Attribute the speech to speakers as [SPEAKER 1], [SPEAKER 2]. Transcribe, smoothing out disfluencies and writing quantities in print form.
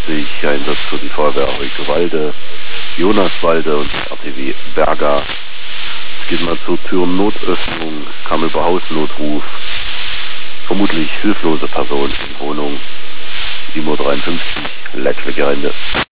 [SPEAKER 1] Einsatz für die Feuerwehr Heukewalde, Jonaswalde und RTW Berga. Es geht mal zur Türennotöffnung, kam über Hausnotruf. Vermutlich hilflose Person in Wohnung 7:53 Uhr, Leitschweckerende.